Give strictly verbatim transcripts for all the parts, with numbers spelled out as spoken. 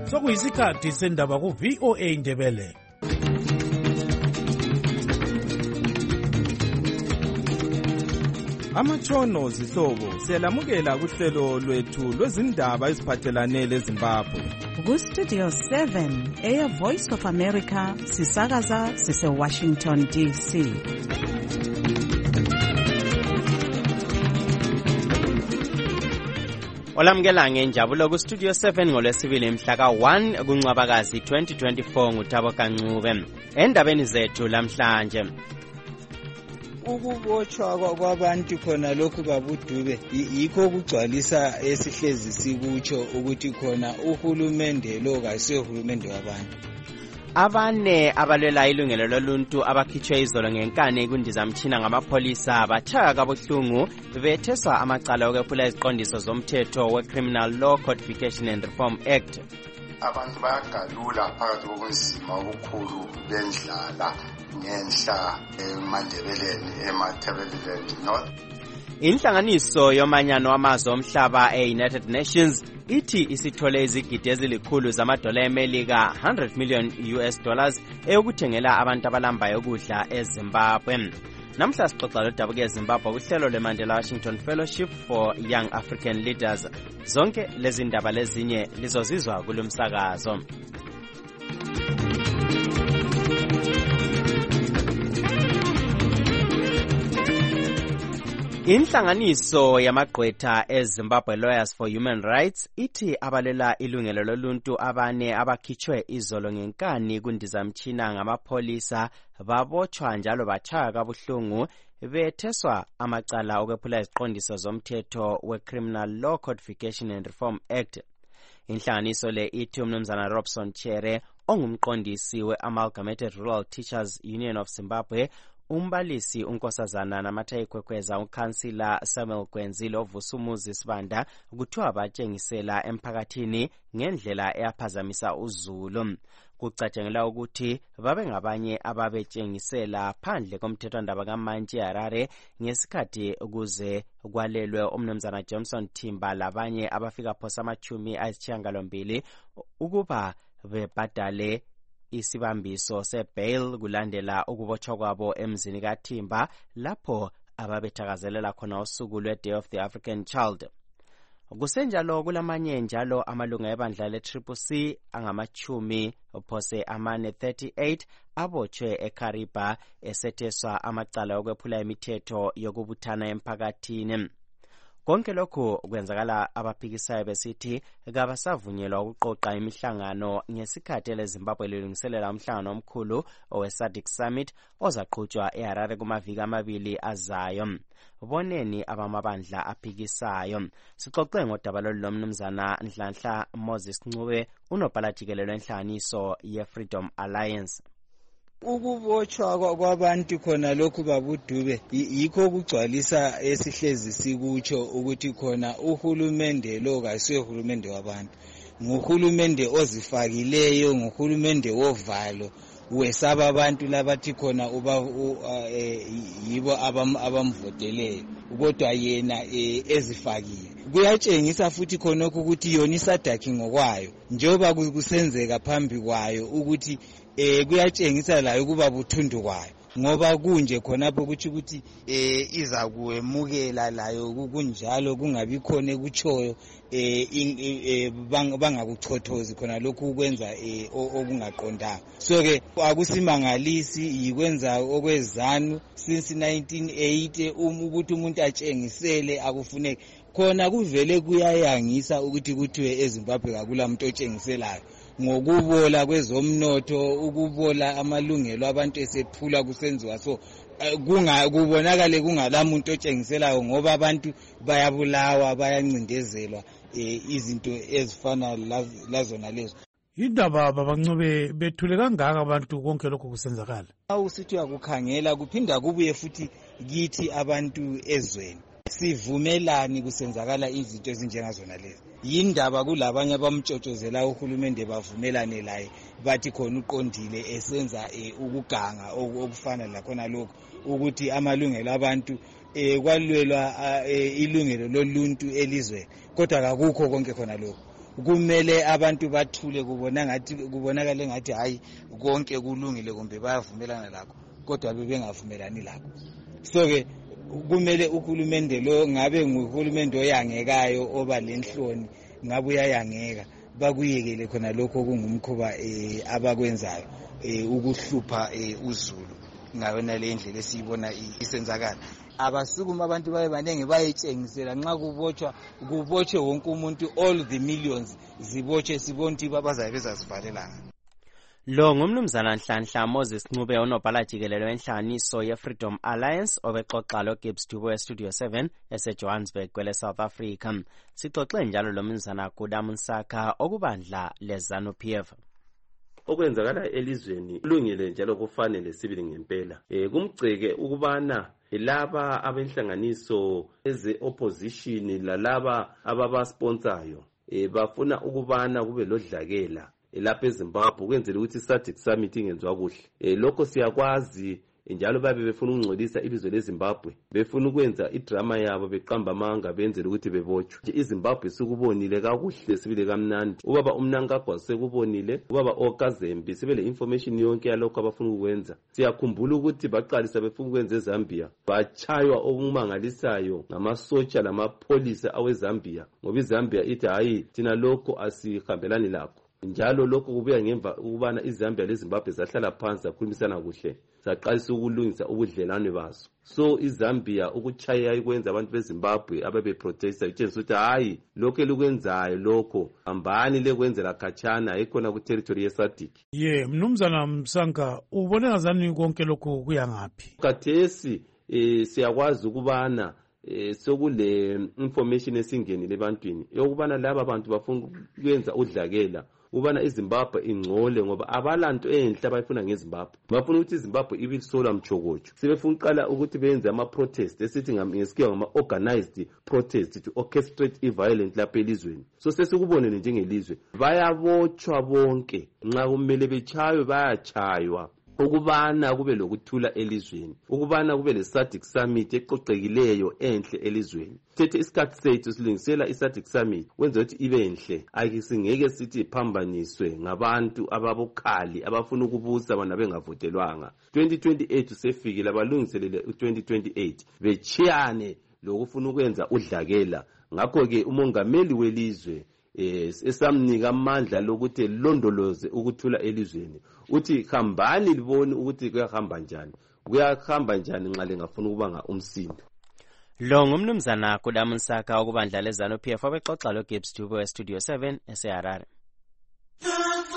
sokuyisikhathi sendaba ku-V O A Ndebele. Amatshono zihlobo siyalamukela kuhlelo lwethu lwezindaba eziphathelane leZimbabwe. Ku-Studio seven, Air Voice of America, sisakaza sise-Washington D C. Olamukela ngenjabulo ku-Studio seven ngolwesibili mhla ka one kuNcwabakazi twenty twenty-four nguThabo Kancube. Endabeni zethu lamhlanje, ukubotshwa kwabantu khona lokhu babudube yikho kugcwalisa esihlezi sikutsho ukuthi khona uhulumende lo kayisiyo uhulumende wabantu. abane abalwela ilungelo loluntu abakhitshwe izolo ngenkani kundizamtshina ngamapholisa batshaya kabuhlungu betheswa amacala okwephula iziqondiso zomthetho we-Criminal Law Codification and Reform Act. Abantu bayagalula phakathi kobunzima obukhulu bendlala ngenhla eMandebeleni eMatabeleland North. Inhlanganiso yomanyano wamazwe omhlaba e-United Nations ithi isithole izigidi ezilikhulu zamadola eMelika one hundred million U S dollars eyokuthengela abantu abalambayo ukudla eZimbabwe. Namhla sixoxa lodabuke eZimbabwe kuhlelo leMandela Washington Fellowship for Young African Leaders. Zonke lezi ndaba lezinye lizozizwa kulomsakazo. Inhlanganiso yamagqwetha eZimbabwe Lawyers for Human Rights ithi abalela ilungelo loluntu abane abakhitshwe izolo ngenkani kundizamtshina ngamapholisa babotshwa njalo batshaya kabuhlungu betheswa amacala okwephula iziqondiso zomthetho we-Criminal Law Codification and Reform Act. Inhlanganiso le ithi umnumzana Robson Chere ongumqondisi we-Amalgamated Rural Teachers Union of Zimbabwe, umbalisi unkosazana namathayi kwekweza ukansila Samuel Gwenzile ovusumuzi sibanda kuthiwa batshengisela emphakathini ngendlela eyaphazamisa uzulu. Kucatshangela ukuthi babe ngabanye ababetshengisela phandle komthethwandaba kaMantshi Harare ngesikhathi ukuze kwalelwe umnumzana Johnson Thimba labanye abafika phosa amachumi ayisishiyagalombili ukuba bebhadale isibambiso sebail kulandela ukubotshwa kwabo emzini kaThimba lapho ababethakazelela khona usuku lwe-Day of the African Child. Kusenjalo kulamanye njalo amalunga ebandla le-Triple C angamachumi phose amane thirty-eight abotshwe eKariba esetheswa amacala okwephula imithetho yokubuthana emphakathini. Konke lokhu kwenzakala abaphikisayo besithi kabasavunyelwa ukuqoqa imihlangano ngesikhathi leZimbabwe lilungiselela umhlangano omkhulu owe-SADC Summit ozaqhutshwa eHarare kumaviki amabili azayo. Boneni abamabandla aphikisayo. Sixoxe ngodaba lolu lomnumzana Nhlanhla Moses Ncube, unobhala jikelelo enhlanganiso ye-Freedom Alliance. Ukubotshwa kwabantu khona lokhu babudube yikho kugcwalisa esihlezi sikutsho ukuthi khona uhulumende lo kayisiyo uhulumende wabantu. Nguhulumende ozifakileyo, nguhulumende wovalo, wesaba abantu labathi khona uba yibo abamvoteleyo kodwa yena ezifakile. Kuyatshengisa futhi khonokho ukuthi yona isadaki ngokwayo njengoba kusenzeka phambi kwayo ukuthi eh kuyatshengisa layo ukuba buthundu kwayo ngoba kunje khonapho ukuthi ukuthi eh iza kuemukela layo kunjalo kungabi khona ekutshoyo eh bangakuchothozi khona lokhu ukwenza eh okungaqondanga. So ke akusimangalisi ikwenza okwezanu since nineteen eighty ukuthi umuntu atshengisele akufuneki khona kuvele kuyayangisa ukuthi kuthiwe eZimbabwe akula muntu otshengiselayo ngokubola kwezomnotho, ukubola amalungelo abantu esephula kusenziwa so kunga kubonakale kungalamuntu otshengiselayo ngoba abantu bayabulawa bayancindezelwa izinto ezifana lazona lezo. Indaba babancube bethule kangaka abantu konke lokho kusenzakala. Awusithi akukhangela kuphinda kubuye futhi kithi abantu ezweni. Sivumelani kusenzakala izinto ezinjengazona lezi. Yindaba kulabanye abamtshotshozela uhulumende bavumelane laye bathi khona uqondile esenza ukuganga okufana lakhona lokho ukuthi amalungelo abantu kwalwelwa ilungelo loluntu elizweni kodwa akukho konke khona lokho kumele abantu bathule kubona ngathi kubonakala ngathi hayi konke kulungile kumbe bayavumelana lakho kodwa bebengavumelani lakho. So ke kumele uhulumende lo ngabe nguhulumende oyangekayo oba lenhloni ngabe uyayangeka bakuyekele khona lokho kungumkhuba eh, abakwenzayo eh, ukuhlupha eh, uZulu ngayo nale indlela esiyibona isenzakala. Abasukuma abantu baye banenge bayetshengisela nxa kubotshwa kubotshwe wonke umuntu all the millions zibotshwe sibonti babazayo bezazivalelanga. Lo ngumnumzana Nhlanhla Moses Ncube onobhala jikelelo wenhlanganiso ye-Freedom Alliance obexoxa lo Gibbs Dubo e-Studio seven ese-Johannesburg kwele South Africa. Sixoxe njalo lo mnumzana Kudamusaka okubandla le-ZANU-P F. Okwenzakala elizweni kulungile njalo kufanele sibili ngempela. Eh kumgceke ukubana laba abenhlanganiso eze-opposition lalaba ababasponsayo eh bafuna ukubana kube lodlakela lapha eZimbabwe kwenzela ukuthi i-SADC summit ingenzwa kuhle. Eh lokho siyakwazi njalo babe befuna ukungcolisa ilizwe leZimbabwe, befuna ukwenza idrama yabo beqamba amanga benzela ukuthi bebotshwe. Nje iZimbabwe sikubonile kakuhle sibile kamnandi. Ubaba uMnangagwa sekubonile, ubaba Okazembe sibele information yonke yalokho abafuna ukwenza. Siyakhumbula ukuthi baqalisa befuna ukwenza eZambia, bachaywa okumangalisayo ngamasotsha lamapolisa aweZambia ngoba iZambia ithi hayi thina lokho asihambelani lakho. Njalo lokho kubuya ngemva ukubana iZambia leZimbabwe zahlala phansi zakhulumisana kuhle, zaqalisa ukulungisa ubudlelwane baso. So iZambia ukuchaya ikwenza abantu beZimbabwe ababe protesta itshengisa ukuthi hayi lokho elikwenzayo lokho hambani lekwenzela khatshana ikhona ku territory ye-SADC. Ye mnumzana Msanka ubone ngazani konke lokho kuya ngaphi? Kathesi eh siyakwazi ukubana eh sokule information esingenile ebantwini yokubana laba bantu bafuna ukwenza udlakela ubana iZimbabwe ingcole ngoba abalanto enhle abayifuna ngeZimbabwe. Bafuna ukuthi iZimbabwe ibe sola mchokocho. Sebefuna uqala ukuthi benze ama protest esithi ngesikhiwa ngama organized protest to orchestrate i-violence lapha elizweni. So sesikubonene njengelizwe bayabotshwa bonke nxa kumele bechaywe bayachaywa ukubana kube lokuthula elizweni, ukubana kube le-SADC summit eqoqekileyo enhle elizweni. Thethe isikhathi sethu silungisela i-SADC summit wenza ukuthi ibe enhle, ayisingeke sithi iphambaniswe ngabantu ababukhali abafuna ukubusa abantu bengavotelwanga. twenty twenty-eight usefikile abalungiselele u-twenty twenty-eight bechiyane lokufuna ukwenza udlakela. Ngakho ke umongameli welizwe eh esamnika amandla lokuthi londoloze ukuthula elizweni, uthi hambani libone ukuthi kuyahamba njani, kuyahamba njani nxa lengafuna ukubanga umsindo. Lo ngumnumzana Kudamusaka okubandla le-ZANU-P F obexoxa lo Gibbs Dubo e-Studio seven ese-Harare. The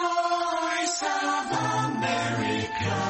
Voice of America,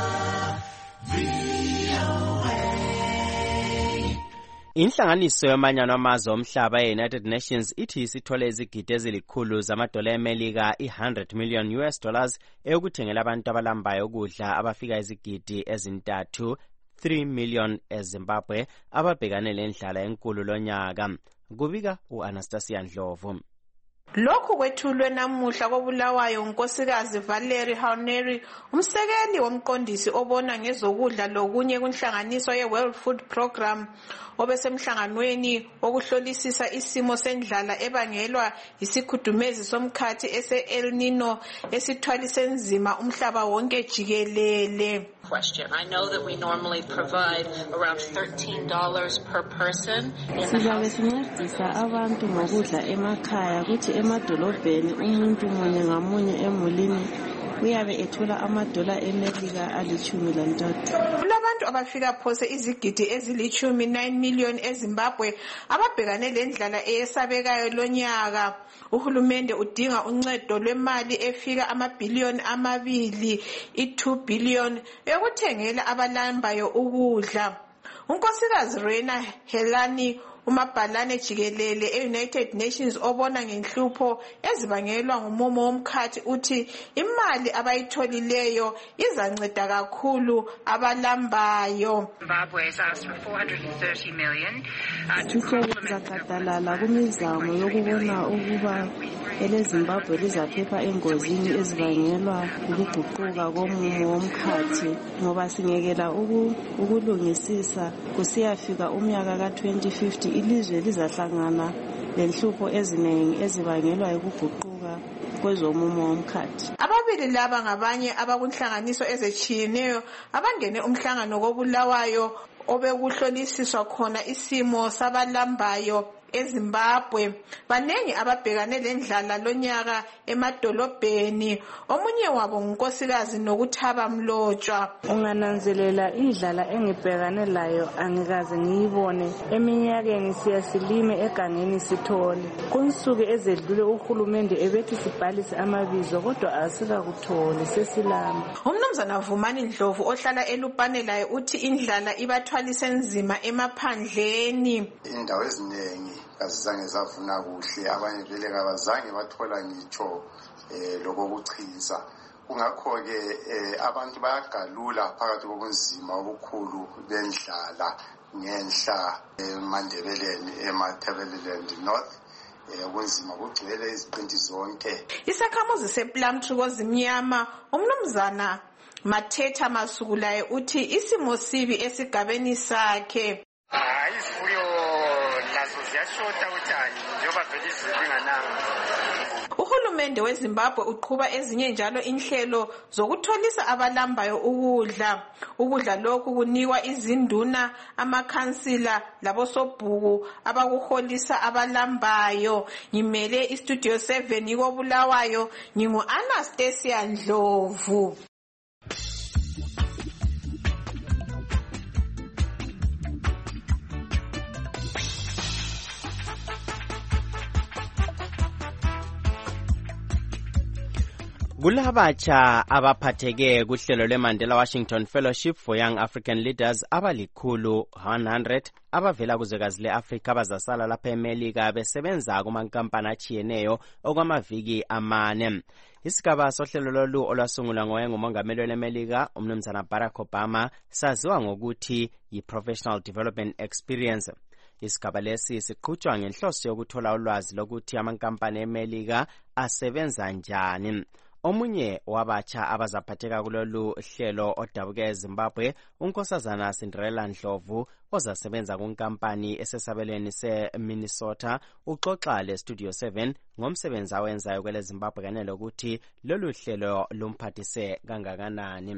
Inhlanganiso yamanyano amazwe omhlaba e-United Nations ithi isithole izigidi ezilikhulu zamadola eMelika i-one hundred million U S dollars eyokuthengela abantu abalambayo ukudla abafika izigidi ezintathu three million eZimbabwe ababhekane lendlala enkulu lonyaka. Kubika u-Anastasia Ndlovu. Lokhu kwethulwe namuhla kobulawayo unkosikazi Valerie Hauneri, umsekeli womqondisi obona ngezokudla lokunye kunhlanganiso ye-World Food Program, obesemhlanganweni wokuhlolisisa isimo sendlala ebangelwa isikhudumezi somkhathi ese-El Nino esithwalise nzima umhlaba wonke jikelele. Question. I know that we normally provide around thirteen dollars per person. Sizabe sincedisa abantu ngokudla emakhaya kuthi emadolobheni umuntu munye ngamunye emulini uyabe ethola amadola eMelika alichumi lantathu. Kulabantu abafika phose izigidi ezilichumi nine million eZimbabwe ababhekane lendlala eyesabekayo lonyaka. Uhulumende udinga uncedo lwemali efika amabhiliyoni amabili i-two billion yokuthengela abalambayo ukudla. Unkosikazi Rena Helani umabhalane jikelele e-United Nations obona ngenhlupho ezibangelwa ngumumo womkhathi uthi imali abayitholileyo izanceda kakhulu abalambayo. Zimbabwe has asked for four hundred thirty million uh, to complement kumizamo yokubona ukuba eleZimbabwe lizaphepha engozini ezibangelwa ukuguquka komumo womkhathi ngoba singekela ukulungisisa kusiyafika umnyaka ka twenty fifty ilizwe lizahlangana lenhlupho eziningi ezibangelwa yikuguquka kwezomumo womkhathi. Ababili laba ngabanye abakunhlanganiso ezetshiyeneyo abangene umhlangano koBulawayo obekuhlolisiswa khona isimo sabalambayo eZimbabwe. Banengi ababhekane lendlala lonyaka emadolobheni. Omunye wabo ngunkosikazi Nokuthaba Mlotshwa. Ungananzelela indlala engibhekane layo angikaze ngiyibone. Eminyakeni siyasilime egangeni sithole. Kunsuku ezedlule uhulumende ebethi sibhalise amabizo kodwa asikakuthole sesilamba. Umnumzana Vumani Ndlovu ohlala eLupane laye uthi indlala ibathwalise nzima emaphandleni. Indawo eziningi azange zavuna kuhle, abanye vele kabazange bathola ngitsho eh lokho kuchiza. Kungakho ke abantu bayagalula phakathi kobunzima obukhulu bendlala ngenhla eMandebeleni eMatabeleland North. Ubunzima bugcwele iziqinti zonke. Isakhamuzi sePlumtree koZimnyama umnumzana Mathetha Masukulaye uthi isimo sibi esigabeni sakhe. Hayi isifuyo lazo ziyashota utshani njengoba vele izingananga. Uhulumende weZimbabwe uqhuba ezinye njalo inhlelo zokutholisa abalambayo ukudla. Ukudla lokhu kunikwa izinduna, amakhansila labosobhuku abakuholisa abalambayo. Ngimele iStudio seven koBulawayo, ngingu Anastasia Ndlovu. Kulabatsha abaphatheke kuhlelo lweMandela Washington Fellowship for Young African Leaders abalikhulu one hundred abavela kuzwekazi le-Afrika abazasala lapha eMelika besebenza kumankampani achiyeneyo okwamaviki amane. Isigaba sohlelo lolu olwasungulwa ngoyengumongameli weMelika umnumzana Barack Obama saziwa ngokuthi yi-Professional Development Experience. Isigaba lesi siqhutshwa ngenhloso yokuthola ulwazi lokuthi amankampani eMelika asebenza njani. Omunye wabatsha abazaphatheka kulolu hlelo odabuke eZimbabwe unkosazana Cinderella Ndlovu ozasebenza kunkampani esesabelweni seMinnesota uxoxa leStudio seven ngomsebenzi awenzayo kwele Zimbabwe kanye lokuthi lolu hlelo lumphathise kangakanani.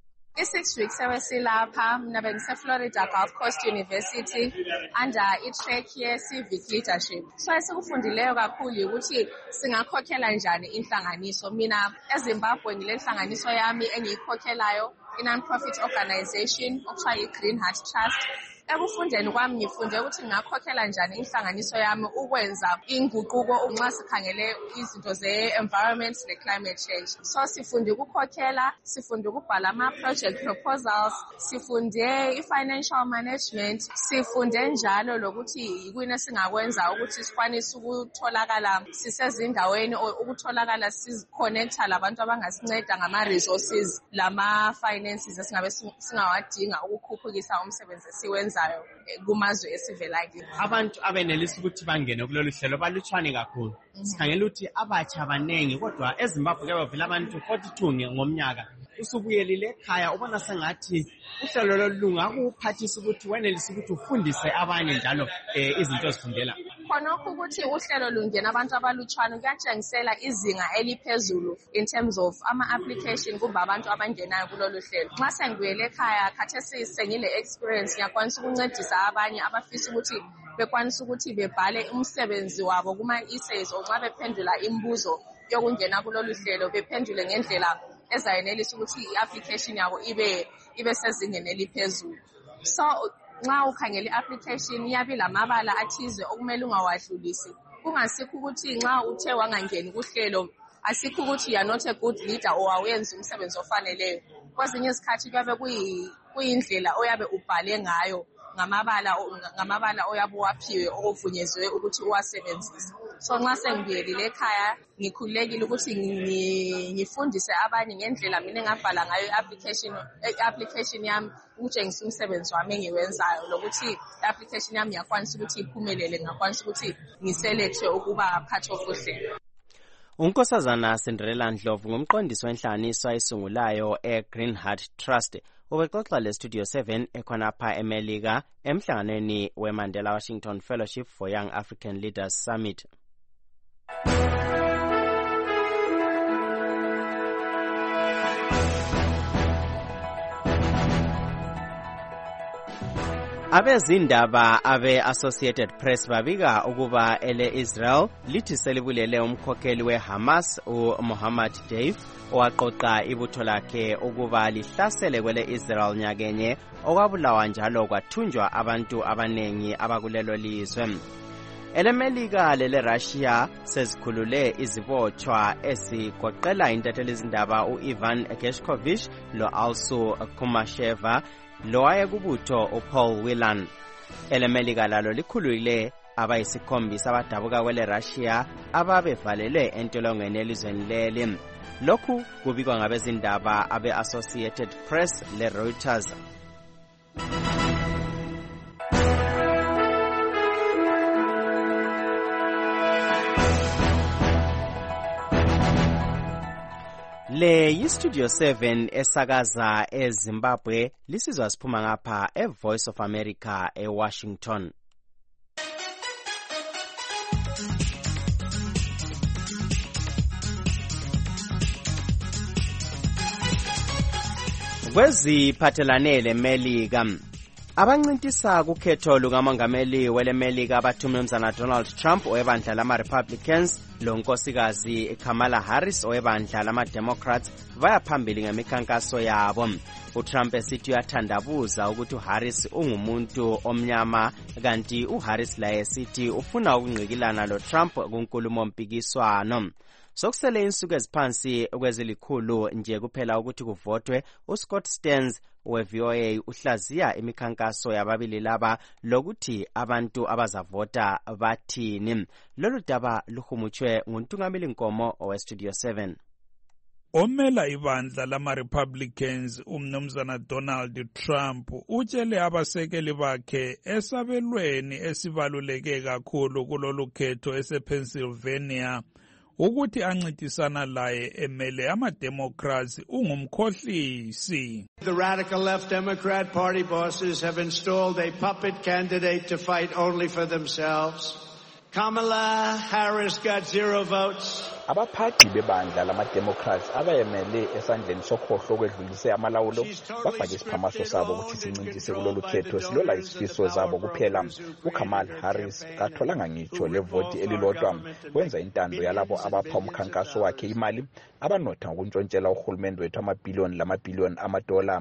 I-six weeks ewesilapha mina bengiseflorida Gulf Coast University under i-track ye-civic leadership. So esikufundileyo kakhulu ukuthi singakhokhela njani inhlanganiso. Mina eZimbabwe ngile nhlanganiso yami engiyikhokhelayo i-non-profit organization okuthiwa yi-Green Heart Trust. Ekufundeni kwami ngifunde ukuthi ngingakhokhela njani inhlanganiso yami ukwenza inguquko nxa sikhangele izinto ze-environment ne-climate change. So sifunde ukukhokhela, sifunde ukubhala ama-project proposals, sifunde i-financial management, sifunde njalo lokuthi yikuyini esingakwenza ukuthi sikwanise ukutholakala sisezindaweni ukutholakala siziconnecta labantu abangasinceda ngama-resources lama-finances esingabe singawadinga ukukhuphukisa umsebenzi esiwenza kumazwe esivela kiwo. Abantu abenelisa ukuthi bangene kulolu hlelo balutshwane kakhulu. Sikhangela ukuthi abatsha abanengi kodwa eZimbabwe kuyavela abantu forty-two ngomnyaka. Usubuyelile ekhaya ubona sengathi uhlelo lolu ngakuphathisa ukuthi wenelisa ukuthi ufundise abanye njalo izinto ezifundela. Khonokho ukuthi uhlelo lungena abantu abalutshwane kuyatshengisela izinga eliphezulu in terms of ama-application kuba abantu abangenayo kulolu hlelo. Nxa sengibuyele ekhaya khathesi sengile experience ngiyakwanisa ukuncedisa abanye abafisa ukuthi bekwanisa ukuthi bebhale umsebenzi wabo kuma-essays nxa bephendula imibuzo yokungena kulolu hlelo bephendule ngendlela ezayenelisa ukuthi i-application yabo ibe ibe sezingeni eliphezulu. So nxa ukhangela i-application iyabe lamabala athize okumele ungawadlulisi. Kungasikho ukuthi nxa uthe wangangeni kuhlelo asikho ukuthi you are not a good leader or awenza umsebenzi ofaneleyo. Kwezinye izikhathi kuyabe kuyindlela oyabe ubhale ngayo ngamabala ngamabala oyabe waphiwe okuvunyezwe ukuthi uwasebenzise. So nxa sengibuyelile ekhaya ngikhululekile ukuthi ngifundise abanye ngendlela mina engabhala ngayo i-application i-application yami ukutshengisa umsebenzi wami engiwenzayo lokuthi i-application yami yakwanisa ukuthi iphumelele ngakwanisa ukuthi ngiselethwe ukuba part of uhlelo. Unkosazana Cinderella Ndlovu ngumqondisi wenhlanganiso ayisungulayo eGreen Heart Trust ubexoxa le-Studio seven ekhonapha eMelika emhlanganweni we-Mandela Washington Fellowship for Young African Leaders Summit. Abezindaba abe-Associated Press babika ukuba ele-Israel lithi selibulele umkhokheli we-Hamas uMohammad Deif owaqoqa ibutho lakhe ukuba lihlasele kwele-Israel nyakenye okwabulawa njalo kwathunjwa abantu abanengi abakulelo lizwe. Ele-Melika lele-Russia sezikhulule izibotshwa ezigoqela intathelizindaba u-Ivan Gershkovich lo-Alsu Kumasheva lowaye kubutho uPaul Whelan. Ele-Melika lalo likhulule abayisikhombisa abadabuka kwele-Russia ababevalelwe entolongweni elizweni leli. Lokhu kubikwa ngabezindaba abe-Associated Press le-Reuters. Le yi-Studio seven esakaza eZimbabwe lisizwa siphuma ngapha e-Voice of America e-Washington. Kweziphathelane leMelika, abancintisa kukhetho lukamongameli weleMelika abathi umnumzana Donald Trump owebandla lama-Republicans lonkosikazi Kamala Harris owebandla lama-Democrats baya phambili ngemikhankaso yabo. uTrump esithi uyathandabuza ukuthi uHarris ungumuntu omnyama kanti uHarris laye esithi ufuna ukungqikilana loTrump kunkulumo mpikiswano. Sokusele insuku eziphansi kwezilikhulu nje kuphela ukuthi kuvotwe, uScott Stearns we-V O A uhlaziya imikhankaso yababili laba lokuthi abantu abazavota bathini. Lolu daba luhumutshwe nguNtungameli Nkomo owe-Studio seven. Omela ibandla lama-Republicans umnumzana Donald Trump utshele abasekeli bakhe esabelweni esibaluleke kakhulu kulolu khetho ese-Pennsylvania ukuthi ancintisana laye emele ama-Democrats ungumkhohlisi. The radical left Democrat Party bosses have installed a puppet candidate to fight only for themselves. Kamala Harris got zero votes. Abaphathi bebandla lama-Democrats abayemele esandleni sokhohlo kwedlulise amalawulo bafake isiphamaso sabo ukuthi sincintise kulolu khetho silola isifiso zabo kuphela. uKamala Harris katholanga ngitsho levoti elilodwa. Wenza intando yalabo abapha umkhankaso wakhe imali abanotha ngokuntshontshela uhulumende wethu amabhiliyoni lamabhiliyoni amadola.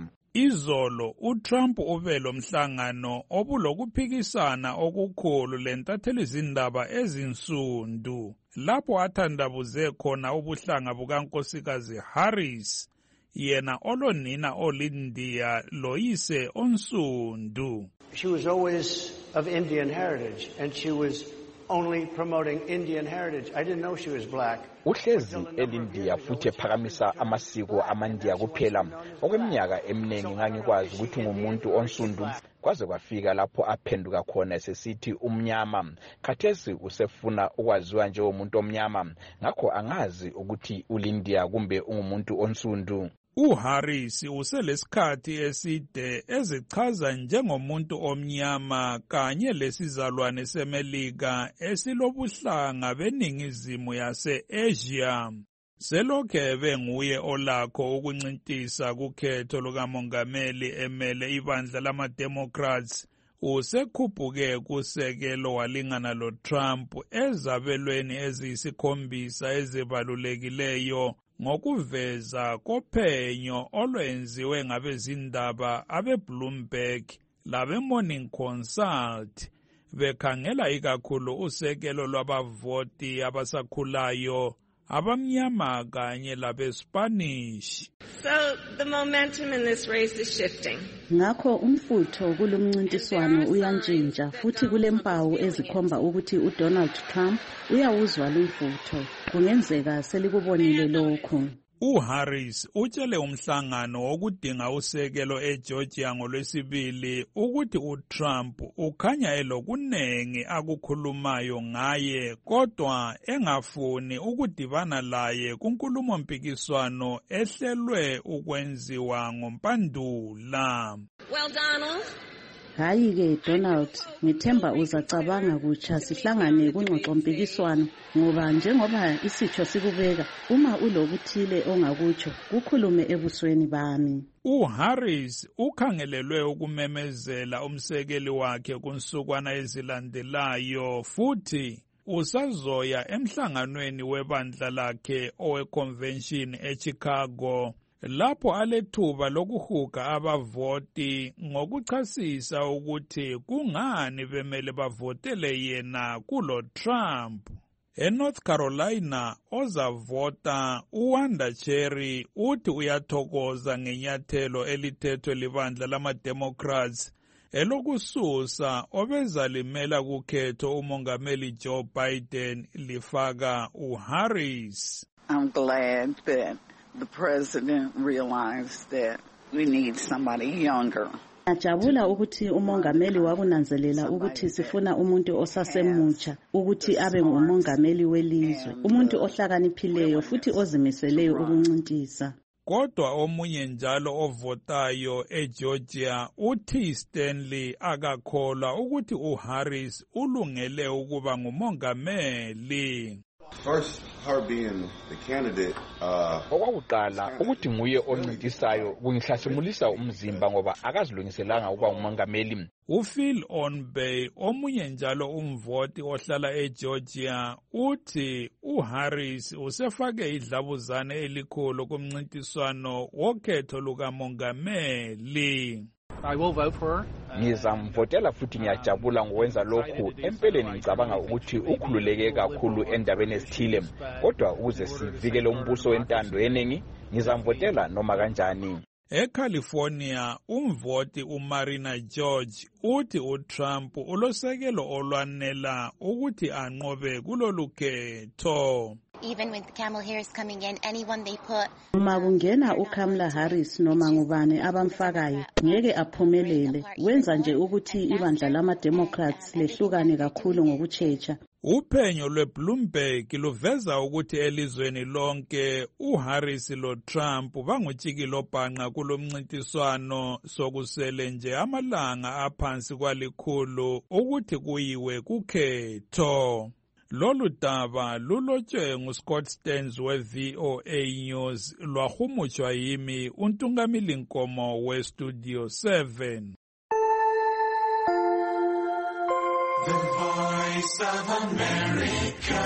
Izolo uTrump ube lomhlangano obulokuphikisana okukhulu lentathelizindaba ezinsundu lapho athandabuze khona ubuhlanga bukankosikazi Harris yena olonina olindiya loyise onsundu. She was always of Indian heritage and she was only promoting Indian heritage. I didn't know she was black. Uhlezi elindiya futhi ephakamisa amasiko amandiya kuphela. Okweminyaka eminingi ngangikwazi ukuthi ngumuntu onsundu kwaze kwafika lapho aphenduka khona sesithi umnyama. Khathesi usefuna ukwaziwa njengomuntu omnyama. Ngakho angazi ukuthi ulindiya kumbe ungumuntu onsundu. uHarris uselesikhathi eside ezichaza njengomuntu omnyama kanye lesizalwane seMelika esilobuhlanga beningizimu yase-Asia. Selokhe benguye olakho ukuncintisa kukhetho lukamongameli emele ibandla lama-Democrats, usekhuphuke kusekelo walingana loTrump ezabelweni eziyisikhombisa ezibalulekileyo ngokuveza kophenyo olwenziwe ngabezindaba abe-Bloomberg labe-Morning Consult bekhangela ikakhulu usekelo lwabavoti abasakhulayo abamnyama kanye labe-Spanish. So the momentum in this race is shifting. Ngakho umfutho kulomncintiswano uyantshintsha futhi kulempawu ezikhomba ukuthi uDonald Trump uyawuzwa lumfutho. Kungenzeka selikubonile lokho. uHarris utshele umhlangano wokudinga usekelo eGeorgia ngolwesibili ukuthi uTrump ukhanya elokunengi akukhulumayo ngaye kodwa engafuni ukudibana laye kunkulumo mpikiswano ehlelwe ukwenziwa ngoMpandula. Well, Donald. Hayi-ke Donald, ngithemba uzacabanga kutsha sihlangane kungxoxo mpikiswano ngoba njengoba isitho sikubeka uma ulokuthile ongakutsho kukhulume ebusweni bami. uHarris ukhangelelwe ukumemezela umsekeli wakhe kunsukwana ezilandelayo futhi usazoya emhlanganweni webandla lakhe oweconvention eChicago lapho alethuba lokuhuga abavoti ngokuchasisa ukuthi kungani bemele bavotele yena kulo Trump. ENorth Carolina ozavota uWanda Cherry uthi uyathokoza ngenyathelo elithethwe libandla lama-Democrats elokususa obezalimela kukhetho umongameli Joe Biden lifaka uHarris. I'm glad that the president realized that we need somebody younger. Ajabula ukuthi umongameli wakunanzelela ukuthi sifuna umuntu osasemutsha ukuthi abe ngumongameli welizwe, umuntu ohlakaniphileyo futhi ozimiseleyo ukuncintisa. Kodwa omunye njalo ovotayo eGeorgia uthi Stanley akakholwa ukuthi uHarris ulungele ukuba ngumongameli. First, her being the candidate, uh, okwakuqala ukuthi nguye oncintisayo kungihlasimulisa umzimba ngoba akazilungiselanga ukuba ngumongameli. uPhil Onbey omunye njalo umvoti ohlala eGeorgia uthi uHarris usefake idlabuzane elikhulu kumncintiswano wokhetho lukamongameli. I will vote for her. Ngizamvotela futhi ngiyajabula ngokwenza lokhu. Empeleni ngicabanga ukuthi ukhululeke kakhulu endabeni ezithile, kodwa ukuze sivikele umbuso wentando yeningi ngizamvotela noma kanjani. ECalifornia umvoti uMarina George uthi uTrump ulosekelo olwanela ukuthi anqobe kulolu khetho. Even with Kamala Harris coming in, anyone they put. Uma kungena uKamala Harris noma ngubani abamfakayo ngeke aphumelele. Wenza nje ukuthi ibandla lama-Democrats lehlukane kakhulu ngokutshecha. Uphenyo lweBloomberg luveza ukuthi elizweni lonke uHarris loTrump bangutshikilo bhanqa kulomncintiswano sokusele nje amalanga aphansi kwalikhulu ukuthi kuyiwe kukhetho. Lolu daba lulotshwe nguScott Stearns we-V O A News lwahumutshwa yimi uNtungamili Nkomo we-Studio seven. The Voice of America.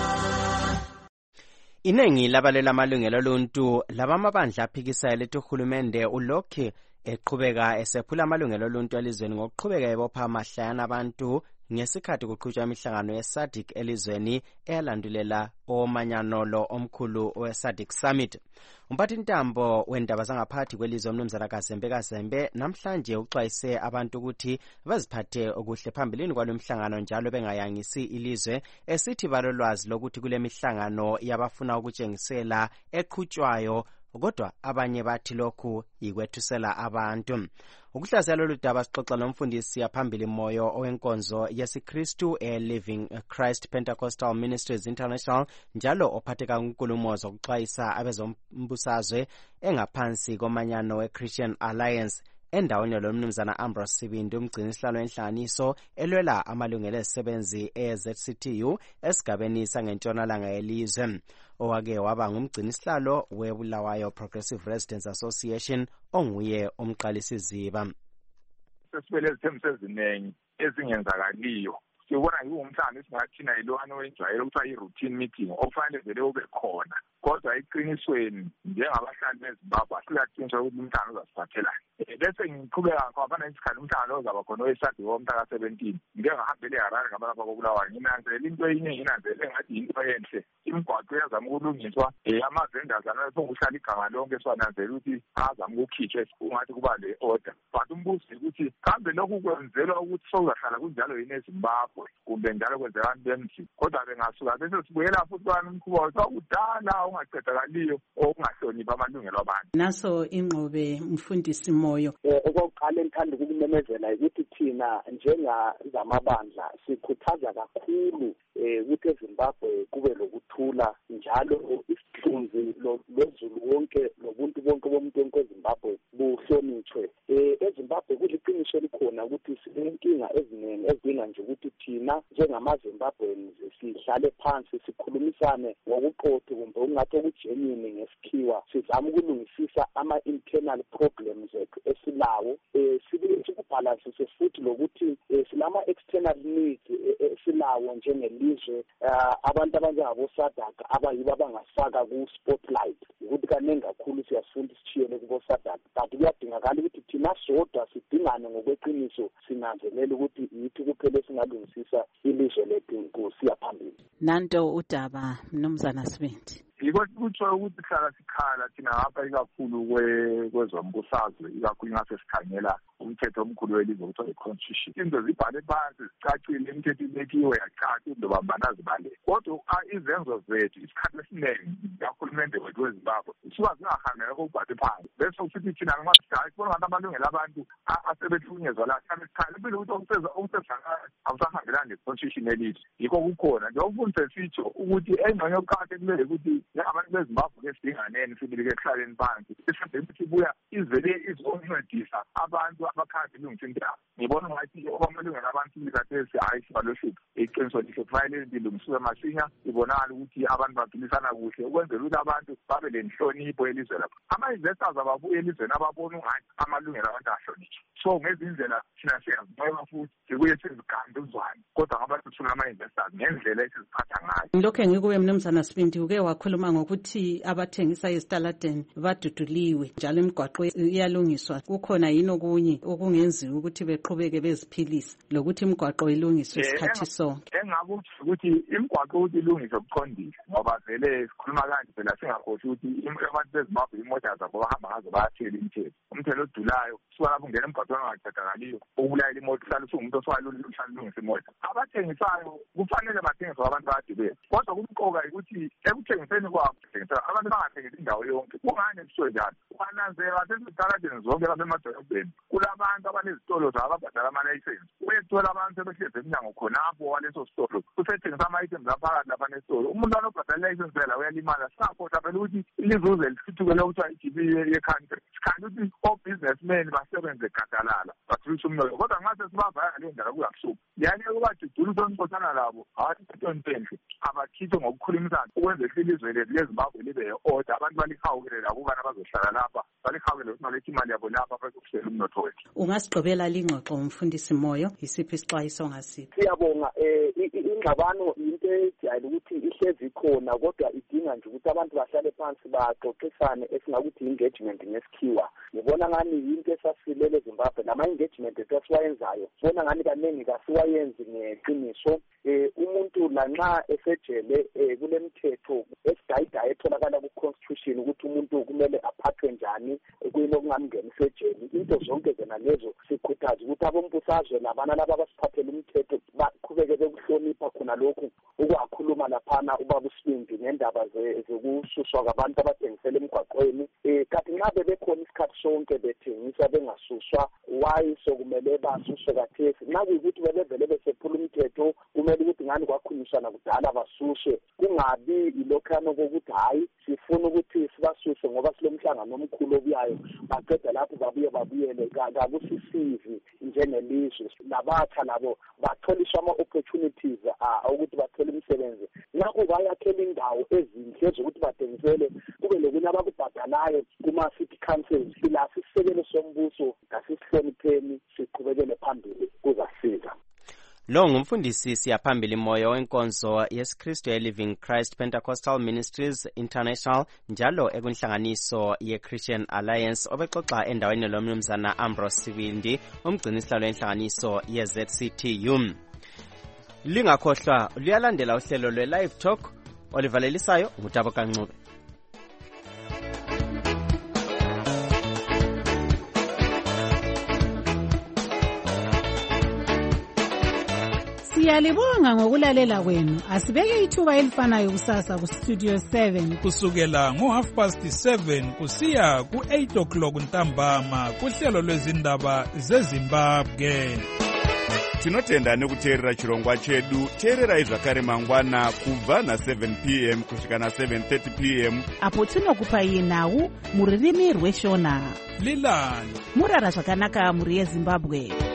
Inengi labalela amalungelo oluntu labamabandla aphikisayo lethi uhulumende ulokhe eqhubeka esephula amalungelo oluntu elizweni ngokuqhubeka ebopha amahlaya abantu ngesikhathi kuqhutshwa imihlangano yeSADC elizweni eyalandulela omanyano omkhulu weSADC Summit. Umphathintambo wendaba zangaphakathi kwelizwe umnumzana Kazembe Kazembe namhlanje uxwayise abantu ukuthi baziphathe okuhle phambilini kwalomhlangano njalo bengayangisi ilizwe esithi balolwazi lokuthi kule mihlangano yabafuna ukutshengisela eqhutshwayo kodwa abanye bathi lokhu yikwethusela abantu. Ukuhlaziya lolu daba sixoxa nomfundisi yaphambili moyo owenkonzo yesiKristu eLiving Christ Pentecostal Ministries International njalo ophatheka kunkulumo zokuxwayisa abezombusazwe engaphansi komanyano weChristian Alliance endaweni lomnumzana Ambrose Sibindi umgcini sihlalo enhlanganiso elwela amalungelo ezisebenzi e-Z C T U esigabeni sangentshonalanga yelizwe. Owake waba ngumgcini sihlalo weBulawayo Progressive Residents Association onguye umqalisi ziba. Sesibele izithembiso eziningi ezingenzakaliyo. Sibona yiwumhlangano esingathina yilwana wenjwayelo kuthiwa i-routine meeting okufanele vele ube khona. Kodwa eqinisweni njengabahlali beZimbabwe siyaqiniswa ukuthi umhlangano uzasiphathelana. Bese ngiqhubeka ngapha isikhathi umhlangano ozaba khona weSADC womhla seventeen. Ngike ngahambele eHarare ngabalapha koBulawayo nginanzelela into eyinye nginanzelela ngathi into enhle. Imigwaqo yazama ukulungiswa ama-vendors anaphonga uhlala igama lonke siwananzela ukuthi azama ukukhitshwa ungathi kuba le order. But umbuzo ukuthi kambe lokhu kwenzelwa ukuthi sokuzahlala kunjalo yini eZimbabwe eZimbabwe kumbe njalo kwenzeka abantu bemzini kodwa bengasuka bese sibuyela futhi kwani umkhuba wakudala ongaqedakaliyo okungahloniphi amalungelo abantu. Naso ingqobe Mfundisi Moyo. Okokuqala engithanda ukumemezela ukuthi thina njengazamabandla sikhuthaza kakhulu ukuthi eZimbabwe kube lokuthula njalo isithunzi lozulu wonke nobuntu bonke bomuntu wonke eZimbabwe buhlonitshwe. eZimbabwe kuliqiniso likhona ukuthi sinenkinga eziningi ezidinga nje ukuthi thina njengamaZimbabweans sihlale phansi sikhulumisane ngokuqotho kumbe ungathi okujenini ngesikhiwa sizama ukulungisisa ama-internal problems ethu esilawo sibuye sikubhalansise futhi lokuthi silama-external needs esilawo njengelizwe abantu abanjengabo-SADC abayibo abangasifaka ku-spotlight ukuthi kaningi kakhulu siyasifunda isishiyele kubo-SADC but kuyadingakala ukuthi thina sodwa sidingane ngokweqiniso sinanzelela ukuthi yithi kuphela esingalungisisa ilizwe lethu siya phambili. Nanto udaba Mnumzana Sibindi. Yiko kutsho ukuthi hlala sikhala thina ngapha ikakhulu kwezombusazwe ikakhulu ngase sikhangela umthetho omkhulu welizwe kuthiwa i-constitution. Into zibhale phansi zicacile imithetho ibekiwe yacaca into bambana zibale. Kodwa izenzo zethu isikhathi esiningi kahulumende wethu weZimbabwe suka zingahambela kokubhale phansi. Bese usithi thina nxa sihlala sibona ngathi amalungelo abantu asebethunyezwa la sihlale sikhala impilo ukuthi okuseza okusezakala awusahambelani ne-constitution elizwe. Yikho kukhona njengoba umfundisi sitsho ukuthi engxenye yokuqakathekile ukuthi abantu beZimbabwe kesidinganeni sibili kekuhlaleni phansi isade ukuthi ibuya izele izoncedisa abantu abakhandi ilungisa into yabo. Ngibona ngathi okwamalungelo abantu likathesi hayi sibaloshipi iqiniso lihle kufanele lilungiswe masinya ibonakala ukuthi abantu baphilisana kuhle ukwenzela ukuthi abantu babe lenhlonipho elizwe lapho. Ama-investors ababuye elizweni ababona ungathi amalungelo abantu ahlonitshwe. So ngezindlela thina siyazibona futhi sibuye sizigande uzwane kodwa ngabantu thina ama-investors ngendlela esiziphatha ngayo. Lokho engikuwe Mnumzana Sibindi uke wakhuluma ngokuthi abathengisa ezitaladeni baduduliwe njalo imigwaqo iyalungiswa. Kukhona yini okunye okungenziwa ukuthi beqhubeke beziphilisa lokuthi imigwaqo ilungiswe isikhathi sonke? Engakuthi ukuthi imigwaqo ukuthi ilungiswe kuqondile ngoba vele sikhuluma kanje phela singakhohlwa ukuthi abantu beZimbabwe imoto zabo bahamba ngazo bayathela imithelo. Umthelo odulayo suka lapho ungena emgwaqweni ongaqedakaliyo ukulayela imoto uhlale usuwumuntu oswalula uhlale ulungisa imoto. Abathengisayo kufanele bathengiswe abantu bayadibela kodwa kumqoka ukuthi ekuthengiseni kwabo abantu bangathengisi indawo yonke. Kungani kusho njalo? Kwananzela sesitaladeni zonke lapha emadolobheni kulabantu abanezitolo zabo ababhadala ama-license. Uyethola abantu sebehlezi emnyango khonapho waleso sitolo usethengisa ama-items aphakathi lapha nesitolo. Umuntu anobhadala i-license phela uyalimala. Sakhohlwa phela ukuthi ilizuze lisithukele okuthiwa i-G B ye-country. Sikhanda ukuthi o-businessmen basebenze gadalala bathulise umnotho kodwa nxa sesibavala leyo ndaba kuyabusuku. Yani ukubadudula usonixoxana labo hayi into enhle abakhithe ngokukhulumisana ukwenzela ilizwe lethu leZimbabwe libe ye-order abantu balihawukele labo ukubana bazohlala lapha balihawukele ukuthi balethe imali yabo lapha bazokuhlela umnotho wethu. Ungasigqobela lingxoxo umfundisi Moyo isiphi isixwayiso ongasiphi? Siyabonga ingxabano into ejayele ukuthi ihlezi khona kodwa idinga nje ukuthi abantu bahlale phansi baxoxisane esingakuthi engagement ngesikhiwa. Ngibona ngani into esasilele eZimbabwe nama-engagement ethu asiwayenzayo sibona ngani kaningi kasiwayenzi ngeqiniso. Umuntu lanxa esejele kule mithetho esidayidayo etholakala ku-constitution ukuthi umuntu kumele aphathwe njani kuyilo kungamngeni sejele. Into zonke zena lezo sikhuthaza ukuthi abombusazwe labana laba abasiphathela umthetho baqhubeke bekuhlonipha khona lokhu ukwakhuluma laphana ubaba uSibindi ngendaba zokususwa kwabantu abathengisela emgwaqweni. Kanti nxa bebekhona isikhathi sonke bethengisa bengasuswa why sokumele basuswe kathesi? Nxa kuyikuthi bebevele besephula umthetho kumele ukuthi ngani kwakhulunyiswana kudala basuswe kungabi ilokhano kokuthi hayi sifuna ukuthi sibasuse ngoba silomhlangano omkhulu obuyayo baqeda lapho babuye babuyele kakusisizi njengelizwe. Nabatsha labo batholiswa ama-opportunities ukuthi bathole imisebenzi. Ngakho bayakhela indawo ezinhle zokuthi bathengisele kube lokunye abakubhadalayo kuma-city councils. Sila sisekelo sombuso ngasisihlonipheni siqhubekele phambili kuzasiza. Lo ngumfundisi siyaphambili Moyo wenkonzo yesiKristu ye-Living Christ Pentecostal Ministries International njalo ekunhlanganiso ye-Christian Alliance obexoxa endaweni lomnumzana Ambrose Sibindi umgcinisihlalo wenhlanganiso ye-Z C T U. Lingakhohlwa luyalandela uhlelo lwe-Live Talk olivalelisayo ngutabo kancube. Siyalibonga ngokulalela kwenu. Asibeke ithuba elifanayo kusasa ku Studio seven kusukela ngo half past seven kusiya ku eight o'clock ntambama kuhlelo lwezindaba zeZimbabwe. Tinotenda nekuteerera chirongwa chedu. Teererai zvakare mangwana kubva na seven p m kusvika na seven thirty p m apo tinokupai nhau muririmi rweshona. Lilani murara zvakanaka muri yeZimbabwe.